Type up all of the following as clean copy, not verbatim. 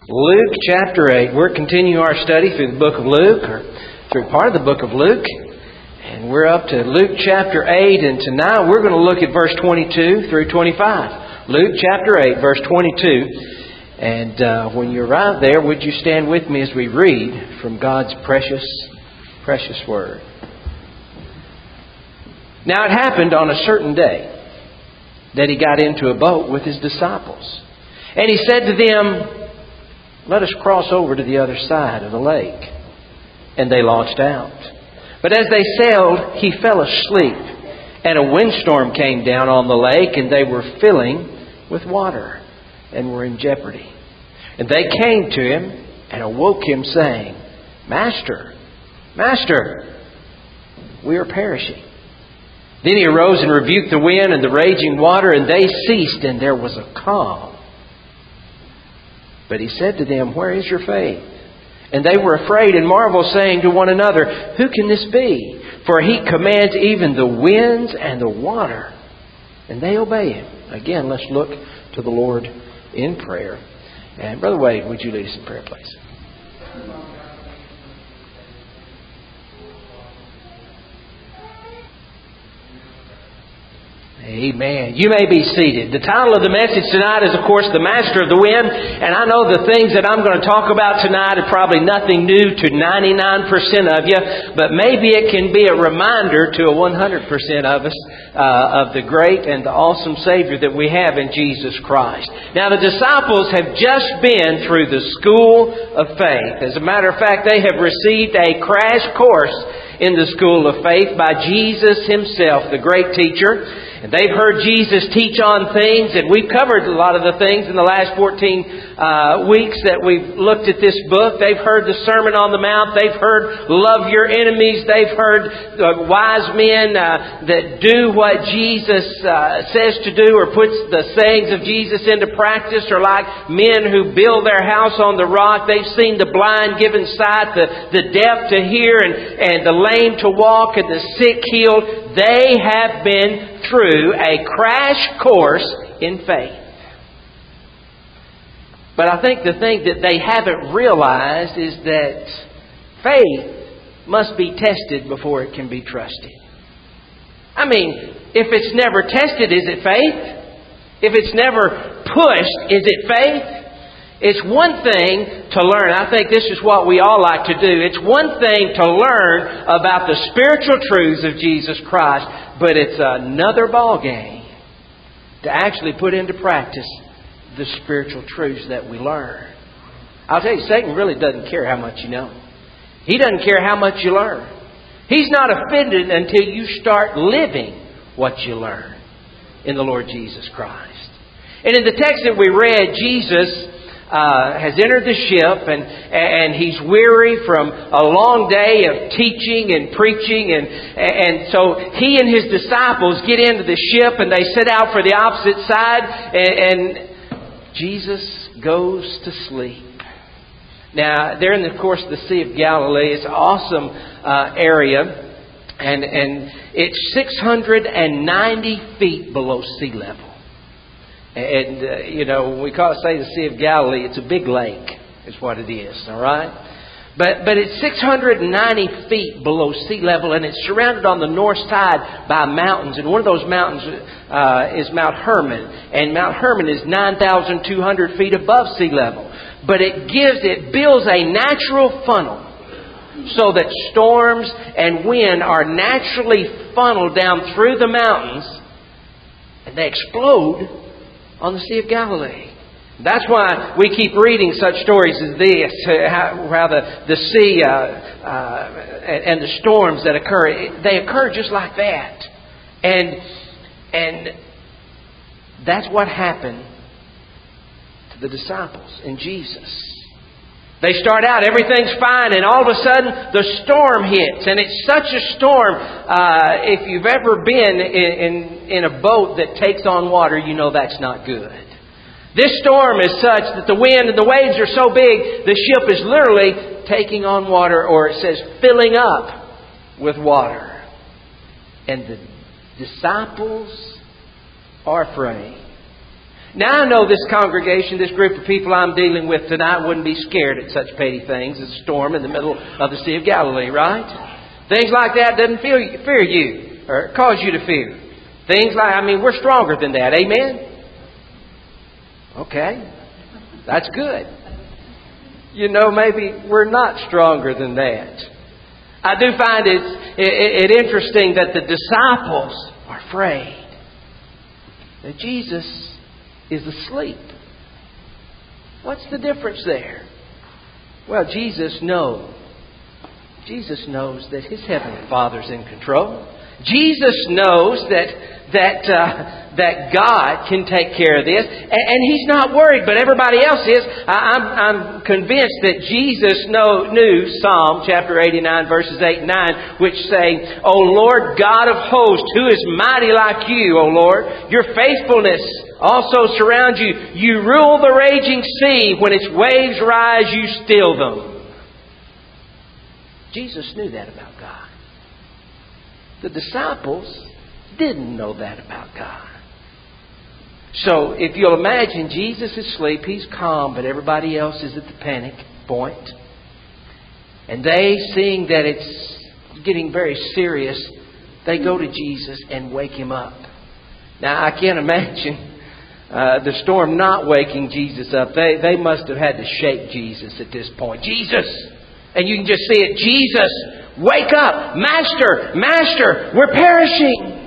Luke chapter 8. We're continuing our study through the book of Luke, or through part of the book of Luke. And we're up to Luke chapter 8, and tonight we're going to look at verse 22 through 25. Luke chapter 8, verse 22. And when you arrive there, would you stand with me as we read from God's precious, precious Word. Now it happened on a certain day that he got into a boat with his disciples. And he said to them, "Let us cross over to the other side of the lake." And they launched out. But as they sailed, he fell asleep. And a windstorm came down on the lake, and they were filling with water and were in jeopardy. And they came to him and awoke him, saying, "Master, Master, we are perishing." Then he arose and rebuked the wind and the raging water, and they ceased, and there was a calm. But he said to them, "Where is your faith?" And they were afraid and marveled, saying to one another, "Who can this be? For he commands even the winds and the water, and they obey him." Again, let's look to the Lord in prayer. And Brother Wade, would you lead us in prayer, please? Amen. You may be seated. The title of the message tonight is, of course, The Master of the Wind. And I know the things that I'm going to talk about tonight are probably nothing new to 99% of you, but maybe it can be a reminder to a 100% of us of the great and the awesome Savior that we have in Jesus Christ. Now, the disciples have just been through the school of faith. As a matter of fact, they have received a crash course in the school of faith by Jesus Himself, the great teacher. And they've heard Jesus teach on things, and we've covered a lot of the things in the last 14 weeks that we've looked at this book. They've heard the Sermon on the Mount. They've heard love your enemies. They've heard wise men that do what Jesus says to do or puts the sayings of Jesus into practice, or like men who build their house on the rock. They've seen the blind given sight, the deaf to hear, and the lame to walk, and the sick healed. They have been through a crash course in faith. But I think the thing that they haven't realized is that faith must be tested before it can be trusted. I mean, if it's never tested, is it faith? If it's never pushed, is it faith? It's one thing to learn. I think this is what we all like to do. It's one thing to learn about the spiritual truths of Jesus Christ, but it's another ballgame to actually put into practice the spiritual truths that we learn. I'll tell you, Satan really doesn't care how much you know. He doesn't care how much you learn. He's not offended until you start living what you learn in the Lord Jesus Christ. And in the text that we read, Jesus has entered the ship, and he's weary from a long day of teaching and preaching, and so he and his disciples get into the ship and they set out for the opposite side, and Jesus goes to sleep. Now, they're in, of course, the Sea of Galilee. It's an awesome area, and it's 690 feet below sea level. And, when we say the Sea of Galilee, it's a big lake, is what it is, all right? But it's 690 feet below sea level, and it's surrounded on the north side by mountains. And one of those mountains is Mount Hermon. And Mount Hermon is 9,200 feet above sea level. But it builds a natural funnel so that storms and wind are naturally funneled down through the mountains, and they explode on the Sea of Galilee. That's why we keep reading such stories as this, how the sea and the storms that occur, they occur just like that. And that's what happened to the disciples and Jesus. They start out, everything's fine, and all of a sudden the storm hits. And it's such a storm, if you've ever been in a boat that takes on water, you know that's not good. This storm is such that the wind and the waves are so big, the ship is literally taking on water, or it says filling up with water. And the disciples are afraid. Now I know this congregation, this group of people I'm dealing with tonight wouldn't be scared at such petty things as a storm in the middle of the Sea of Galilee, right? Things like that doesn't fear you or cause you to fear. Things like, we're stronger than that. Amen? Okay. That's good. Maybe we're not stronger than that. I do find it interesting that the disciples are afraid that Jesus is asleep. What's the difference there? Well, Jesus knows that His Heavenly Father's in control. Jesus knows that God can take care of this, and He's not worried, but everybody else is. I'm convinced that Jesus knew Psalm chapter 89, verses 8 and 9, which say, "O Lord God of hosts, who is mighty like you, O Lord? Your faithfulness also surrounds you. You rule the raging sea. When its waves rise, you still them." Jesus knew that about God. The disciples didn't know that about God. So if you'll imagine, Jesus is asleep, He's calm, but everybody else is at the panic point. And they, seeing that it's getting very serious, they go to Jesus and wake Him up. Now I can't imagine the storm not waking Jesus up. They must have had to shake Jesus at this point. Jesus! And you can just see it. Jesus, wake up! Master, we're perishing!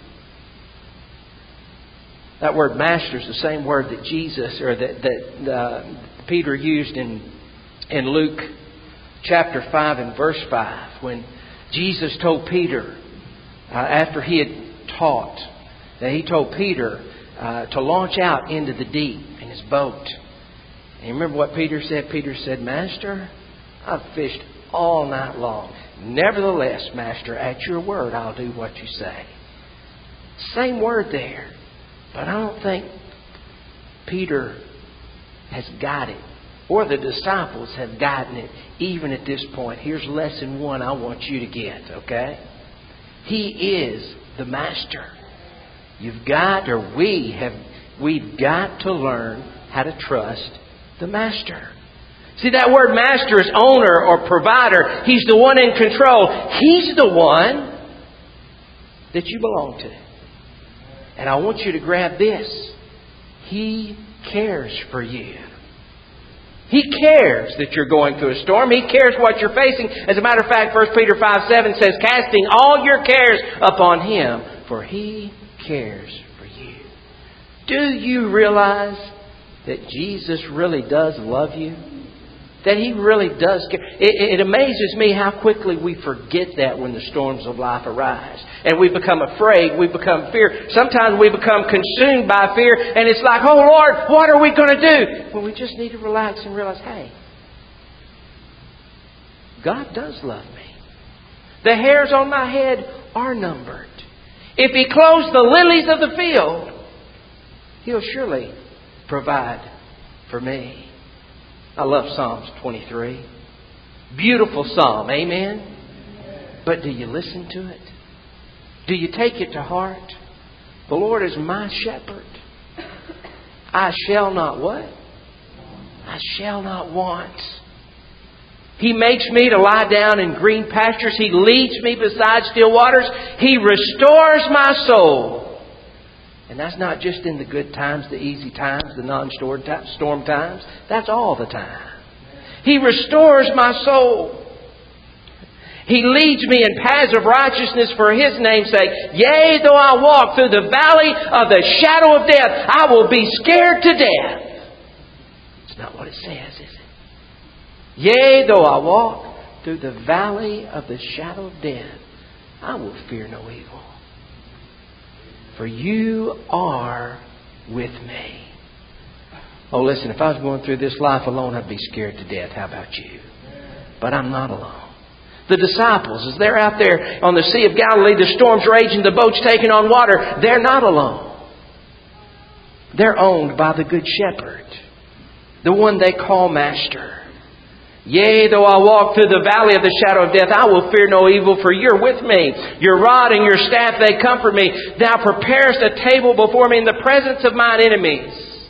That word master is the same word that Jesus, or that Peter used in Luke chapter 5 and verse 5. When Jesus told Peter, after He had taught, that He told Peter to launch out into the deep in his boat. And you remember what Peter said? Peter said, "Master, I've fished all night long. Nevertheless, Master, at your word, I'll do what you say." Same word there. But I don't think Peter has got it, or the disciples have gotten it, even at this point. Here's lesson 1 I want you to get, okay? He is the master. We've got to learn how to trust the master. See, that word master is owner or provider. He's the one in control. He's the one that you belong to. And I want you to grab this. He cares for you. He cares that you're going through a storm. He cares what you're facing. As a matter of fact, 1 Peter 5:7 says, "Casting all your cares upon Him, for He cares for you." Do you realize that Jesus really does love you? That He really does care. It amazes me how quickly we forget that when the storms of life arise. And we become afraid. We become fear. Sometimes we become consumed by fear. And it's like, "Oh Lord, what are we going to do?" Well, we just need to relax and realize, hey, God does love me. The hairs on my head are numbered. If He clothes the lilies of the field, He'll surely provide for me. I love Psalms 23. Beautiful psalm, amen? But do you listen to it? Do you take it to heart? The Lord is my shepherd. I shall not what? I shall not want. He makes me to lie down in green pastures. He leads me beside still waters. He restores my soul. And that's not just in the good times, the easy times, the non-storm times. That's all the time. He restores my soul. He leads me in paths of righteousness for His name's sake. Yea, though I walk through the valley of the shadow of death, I will be scared to death. It's not what it says, is it? Yea, though I walk through the valley of the shadow of death, I will fear no evil. For you are with me. Oh, listen, if I was going through this life alone, I'd be scared to death. How about you? But I'm not alone. The disciples, as they're out there on the Sea of Galilee, the storm's raging, the boat's taking on water, they're not alone. They're owned by the Good Shepherd, the one they call Master. Yea, though I walk through the valley of the shadow of death, I will fear no evil, for you're with me. Your rod and your staff, they comfort me. Thou preparest a table before me in the presence of mine enemies.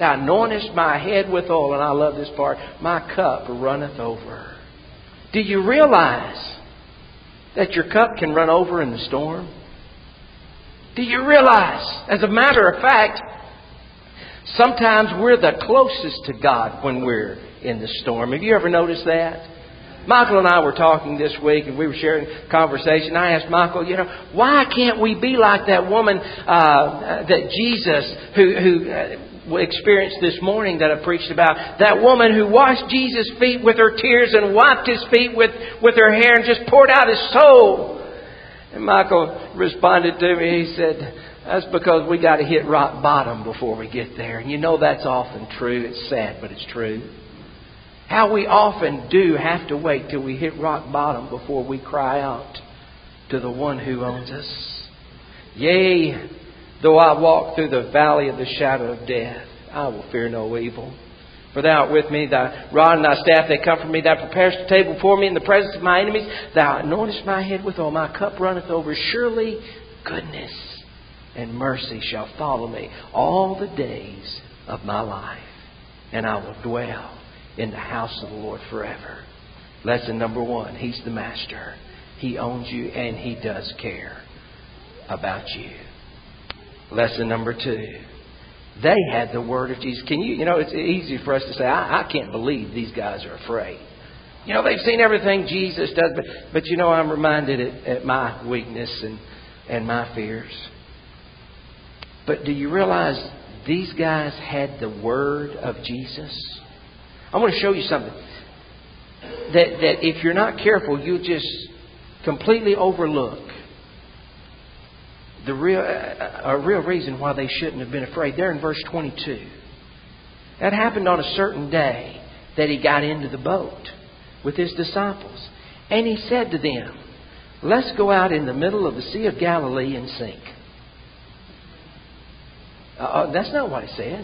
Thou anointest my head with oil, and I love this part, my cup runneth over. Do you realize that your cup can run over in the storm? Do you realize, as a matter of fact, sometimes we're the closest to God when we're in the storm. Have you ever noticed that? Michael and I were talking this week, and we were sharing conversation. I asked Michael, why can't we be like that woman that Jesus, who experienced this morning that I preached about, that woman who washed Jesus' feet with her tears and wiped His feet with her hair and just poured out His soul. And Michael responded to me. He said, that's because we got to hit rock bottom before we get there. And that's often true. It's sad, but it's true. How we often do have to wait till we hit rock bottom before we cry out to the one who owns us. Yea, though I walk through the valley of the shadow of death, I will fear no evil. For Thou art with me, Thy rod and Thy staff, they comfort me. Thou preparest a table before me in the presence of my enemies. Thou anointest my head with oil, my cup runneth over. Surely goodness and mercy shall follow me all the days of my life, and I will dwell in the house of the Lord forever. Lesson number 1, He's the Master. He owns you and He does care about you. Lesson number 2, they had the word of Jesus. It's easy for us to say, I can't believe these guys are afraid. They've seen everything Jesus does, but I'm reminded at my weakness and my fears. But do you realize these guys had the word of Jesus? I want to show you something that if you're not careful, you'll just completely overlook a real reason why they shouldn't have been afraid. There in verse 22. That happened on a certain day that He got into the boat with His disciples. And He said to them, let's go out in the middle of the Sea of Galilee and sink. That's not what He said.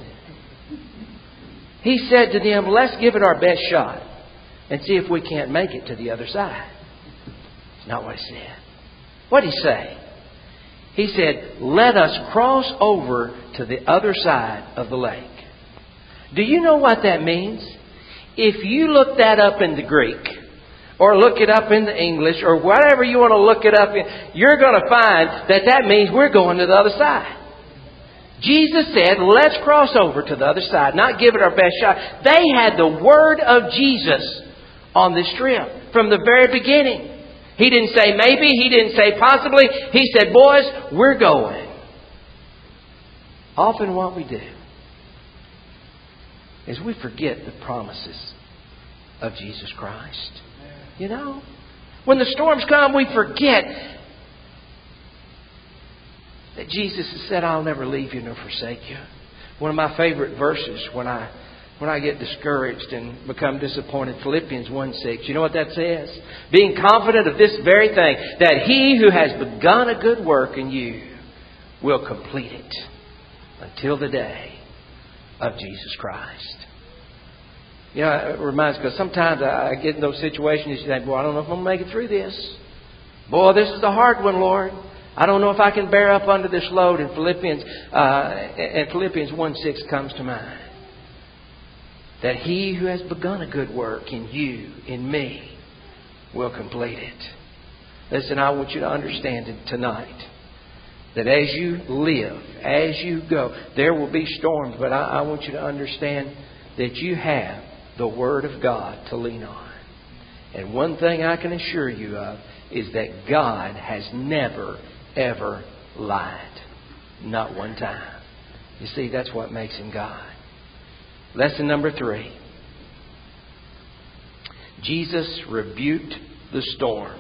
He said to them, let's give it our best shot and see if we can't make it to the other side. It's not what He said. What did He say? He said, let us cross over to the other side of the lake. Do you know what that means? If you look that up in the Greek, or look it up in the English, or whatever you want to look it up in, you're going to find that means we're going to the other side. Jesus said, let's cross over to the other side, not give it our best shot. They had the word of Jesus on this trip from the very beginning. He didn't say maybe. He didn't say possibly. He said, boys, we're going. Often what we do is we forget the promises of Jesus Christ. When the storms come, we forget that Jesus has said, I'll never leave you nor forsake you. One of my favorite verses when I get discouraged and become disappointed, Philippians 1:6. You know what that says? Being confident of this very thing, that He who has begun a good work in you will complete it until the day of Jesus Christ. It reminds me, because sometimes I get in those situations, you think, I don't know if I'm going to make it through this. Boy, this is the hard one, Lord. I don't know if I can bear up under this load. And Philippians 1:6 comes to mind. That He who has begun a good work in you, in me, will complete it. Listen, I want you to understand it tonight. That as you live, as you go, there will be storms. But I want you to understand that you have the Word of God to lean on. And one thing I can assure you of is that God has never, ever lied. Not one time. You see, that's what makes Him God. Lesson number 3. Jesus rebuked the storm.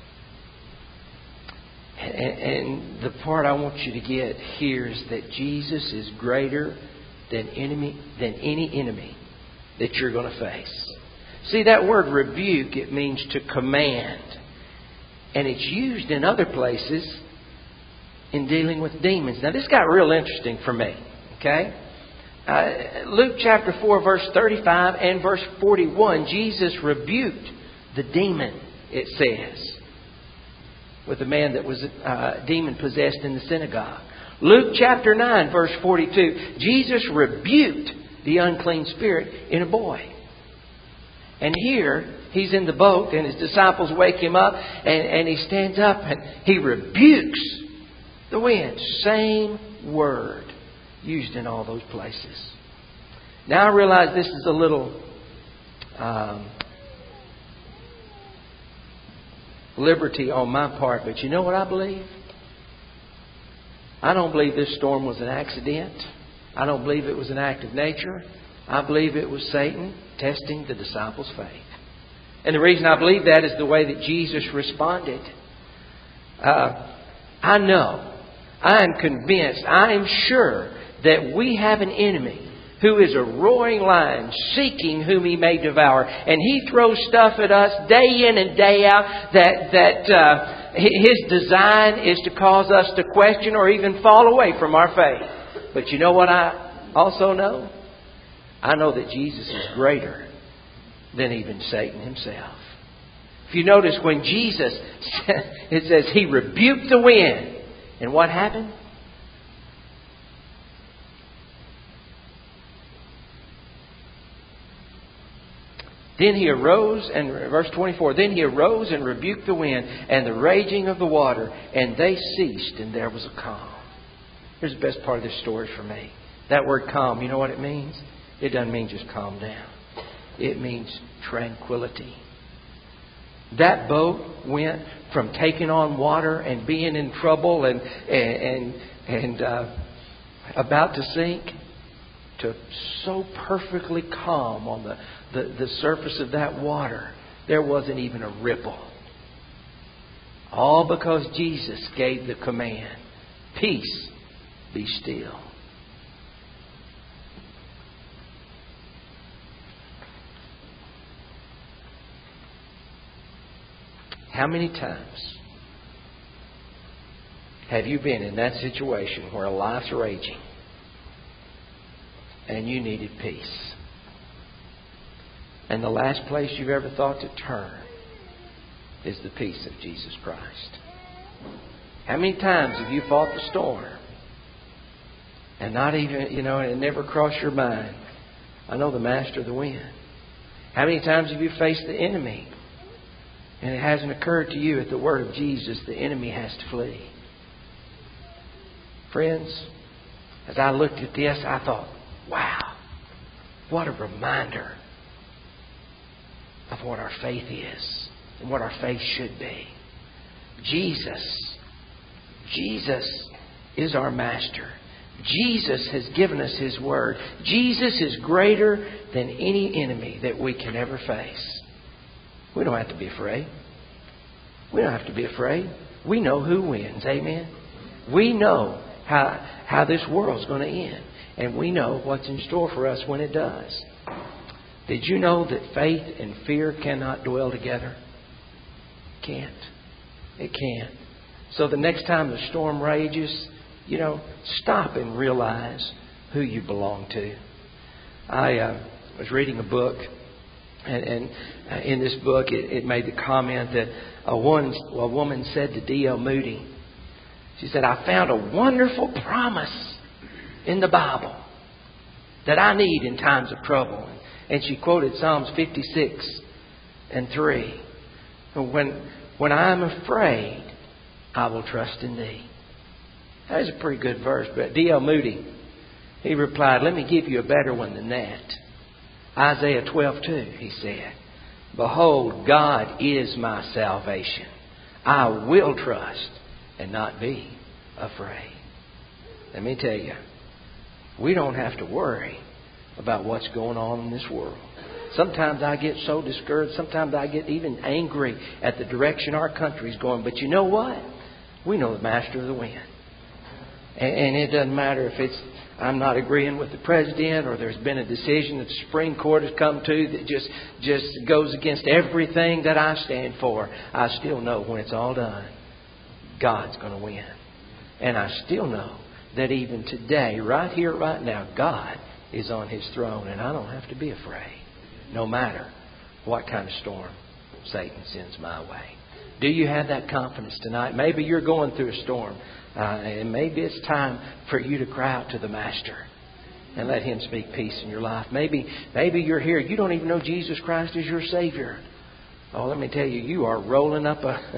And the part I want you to get here is that Jesus is greater than any enemy that you're going to face. See, that word rebuke, it means to command. And it's used in other places in dealing with demons. Now, this got real interesting for me. Okay? Luke chapter 4, verse 35 and verse 41, Jesus rebuked the demon, it says, with the man that was demon-possessed in the synagogue. Luke chapter 9, verse 42, Jesus rebuked the unclean spirit in a boy. And here, he's in the boat and his disciples wake him up and he stands up and he rebukes the wind. Same word used in all those places. Now I realize this is a little liberty on my part, but you know what I believe? I don't believe this storm was an accident. I don't believe it was an act of nature. I believe it was Satan testing the disciples' faith. And the reason I believe that is the way that Jesus responded. I know, I am convinced, I am sure that we have an enemy who is a roaring lion seeking whom he may devour. And he throws stuff at us day in and day out that his design is to cause us to question or even fall away from our faith. But you know what I also know? I know that Jesus is greater than even Satan himself. If you notice when Jesus, it says he rebuked the wind. And what happened? Then he arose and, verse 24, then he arose and rebuked the wind and the raging of the water, and they ceased, and there was a calm. Here's the best part of this story for me. That word calm, you know what it means? It doesn't mean just calm down. It means tranquility. That boat went from taking on water and being in trouble and about to sink to so perfectly calm on the surface of that water. There wasn't even a ripple. All because Jesus gave the command, peace, be still. How many times have you been in that situation where life's raging and you needed peace? And the last place you've ever thought to turn is the peace of Jesus Christ. How many times have you fought the storm and not even, it never crossed your mind, I know the master of the wind? How many times have you faced the enemy and it hasn't occurred to you at the word of Jesus the enemy has to flee? Friends, as I looked at this, I thought, wow, what a reminder of what our faith is and what our faith should be. Jesus is our master. Jesus has given us His Word. Jesus is greater than any enemy that we can ever face. We don't have to be afraid. We don't have to be afraid. We know who wins. Amen. We know how this world's going to end. And we know what's in store for us when it does. Did you know that faith and fear cannot dwell together? Can't. It can't. So the next time the storm rages, stop and realize who you belong to. I was reading a book, and in this book it made the comment that a woman said to D.L. Moody, she said, I found a wonderful promise in the Bible that I need in times of trouble. And she quoted Psalms 56:3. When I am afraid, I will trust in thee. That is a pretty good verse. But D.L. Moody, he replied, let me give you a better one than that. Isaiah 12:2, he said, behold, God is my salvation. I will trust and not be afraid. Let me tell you, we don't have to worry about what's going on in this world. Sometimes I get so discouraged. Sometimes I get even angry at the direction our country's going. But you know what? We know the master of the wind. And it doesn't matter if I'm not agreeing with the president or there's been a decision that the Supreme Court has come to that just goes against everything that I stand for. I still know when it's all done, God's going to win. And I still know that even today, right here, right now, God is on His throne. And I don't have to be afraid, no matter what kind of storm Satan sends my way. Do you have that confidence tonight? Maybe you're going through a storm. And maybe it's time for you to cry out to the Master and let Him speak peace in your life. Maybe you're here. You don't even know Jesus Christ is your Savior. Oh, let me tell you, you are rowing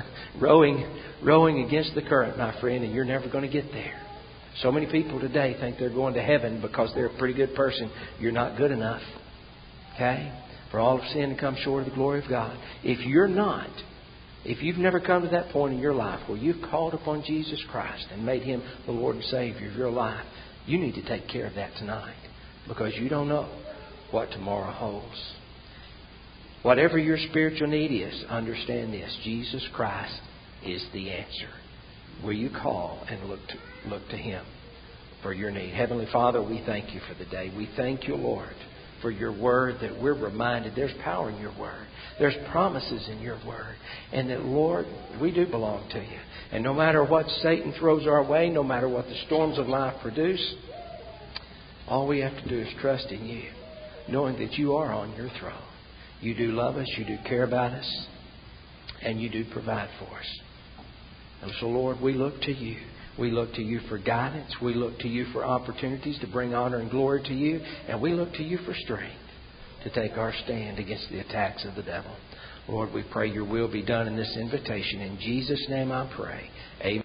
against the current, my friend, and you're never going to get there. So many people today think they're going to heaven because they're a pretty good person. You're not good enough. Okay? For all have sinned and come short of the glory of God. If you've never come to that point in your life where you've called upon Jesus Christ and made Him the Lord and Savior of your life, you need to take care of that tonight, because you don't know what tomorrow holds. Whatever your spiritual need is, understand this: Jesus Christ is the answer. Will you call and look to Him for your need? Heavenly Father, we thank You for the day. We thank You, Lord, for Your Word, that we're reminded there's power in Your Word. There's promises in Your Word. And that, Lord, we do belong to You. And no matter what Satan throws our way, no matter what the storms of life produce, all we have to do is trust in You, knowing that You are on Your throne. You do love us, You do care about us, and You do provide for us. And so, Lord, we look to You. We look to You for guidance. We look to You for opportunities to bring honor and glory to You. And we look to You for strength to take our stand against the attacks of the devil. Lord, we pray Your will be done in this invitation. In Jesus' name I pray. Amen.